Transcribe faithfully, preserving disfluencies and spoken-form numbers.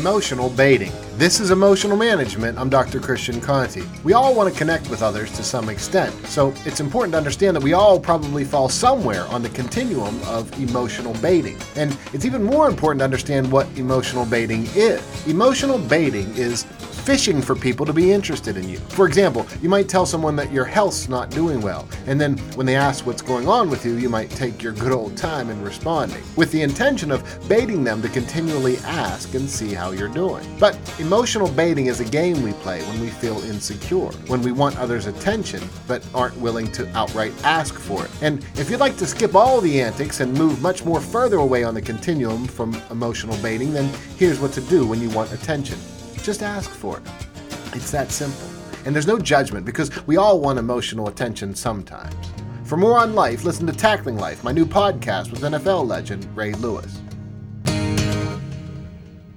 Emotional baiting. This is Emotional Management. I'm Doctor Christian Conti. We all want to connect with others to some extent, so it's important to understand that we all probably fall somewhere on the continuum of emotional baiting. And it's even more important to understand what emotional baiting is. Emotional baiting is fishing for people to be interested in you. For example, you might tell someone that your health's not doing well, and then when they ask what's going on with you, you might take your good old time in responding, with the intention of baiting them to continually ask and see how you're doing. But emotional baiting is a game we play when we feel insecure, when we want others' attention but aren't willing to outright ask for it. And if you'd like to skip all the antics and move much more further away on the continuum from emotional baiting, then here's what to do when you want attention. Just ask for it. It's that simple. And there's no judgment because we all want emotional attention sometimes. For more on life, listen to Tackling Life, my new podcast with N F L legend Ray Lewis.